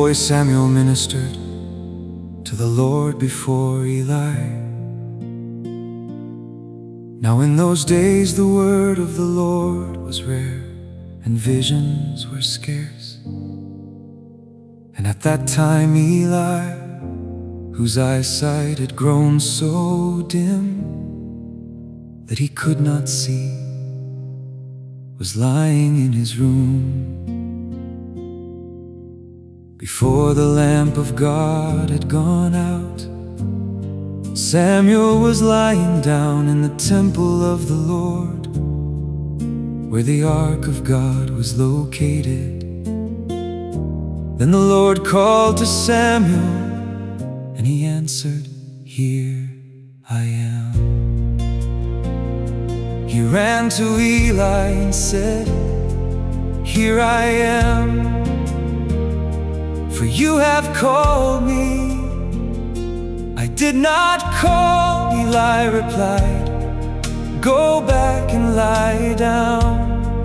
boy Samuel ministered to the Lord before Eli. Now in those days the word of the Lord was rare, and visions were scarce. And at that time Eli, whose eyesight had grown so dim that he could not see, was lying in his room. Before the lamp of God had gone out, Samuel was lying down in the temple of the Lord, where the ark of God was located. Then the Lord called to Samuel, and he answered, "Here I am." He ran to Eli and said, "Here I am, for you have called me." "I did not call," Eli replied. "Go back and lie down."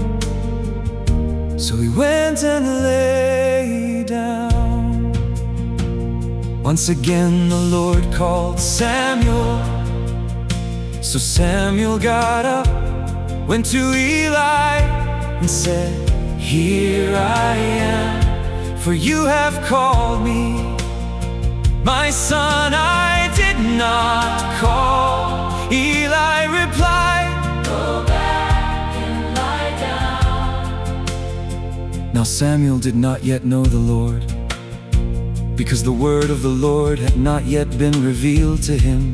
So he went and lay down. Once again the Lord called Samuel. So Samuel got up, went to Eli, and said, "Here I am, for you have called me." "My son, I did not call," Eli replied. "Go back and lie down." Now Samuel did not yet know the Lord, because the word of the Lord had not yet been revealed to him.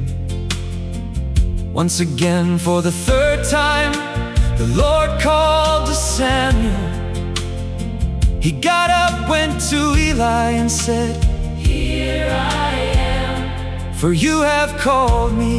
Once again, for the third time, the Lord called to Samuel. He got up, went to Eli, and said, "Here I am, for you have called me."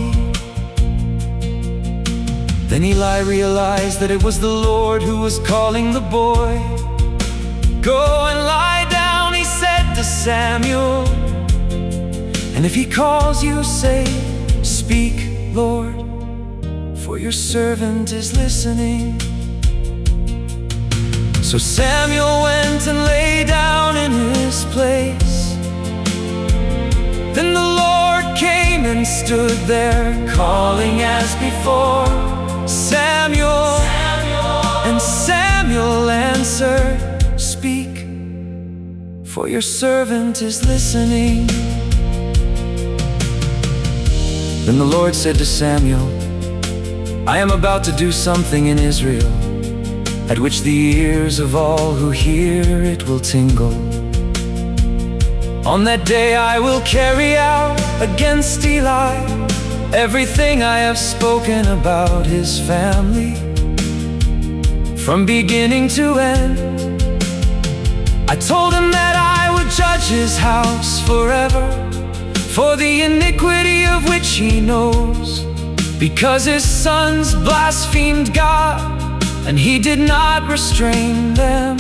Then Eli realized that it was the Lord who was calling the boy. "Go and lie down," he said to Samuel, "and if he calls you, say, 'Speak, Lord, for your servant is listening.'" So Samuel went and lay down in his place. Then the Lord came and stood there, calling as before, "Samuel, Samuel." And Samuel answered, "Speak, for your servant is listening." Then the Lord said to Samuel, "I am about to do something in Israel, at which the ears of all who hear it will tingle. On that day I will carry out against Eli everything I have spoken about his family, from beginning to end. I told him that I would judge his house forever, for the iniquity of which he knows, because his sons blasphemed God, and he did not restrain them.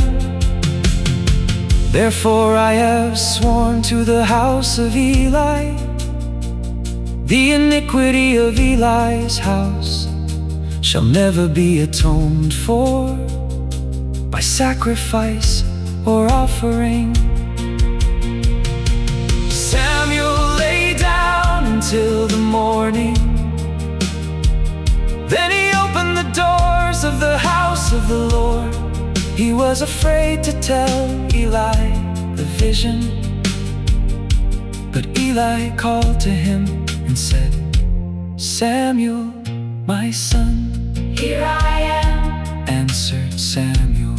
Therefore I have sworn to the house of Eli, the iniquity of Eli's house shall never be atoned for by sacrifice or offering." Samuel lay down until the morning. Then he opened the doors of the house of the Lord. He was afraid to tell Eli the vision, but Eli called to him and said, "Samuel, my son." "Here I am," answered Samuel.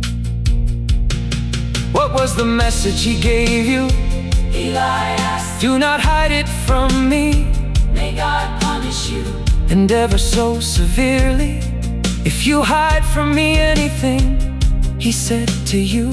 "What was the message he gave you?" Eli asked. "Do not hide it from me. May God punish you, and ever so severely, if you hide from me anything he said to you."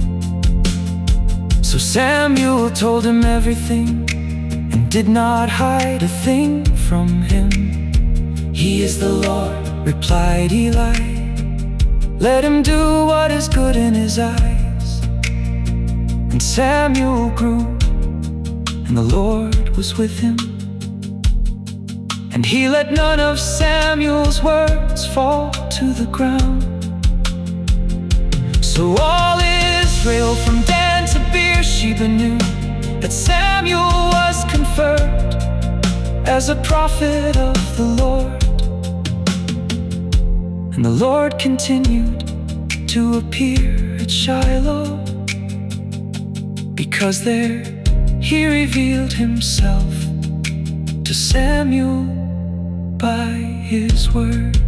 So Samuel told him everything, and did not hide a thing from him. "He is the Lord," replied Eli. "Let him do what is good in his eyes." And Samuel grew, and the Lord was with him, and he let none of Samuel's words fall to the ground. So all Israel from Dan to Beersheba Bathsheba knew that Samuel was confirmed as a prophet of the Lord. And the Lord continued to appear at Shiloh, because there he revealed himself to Samuel by his word.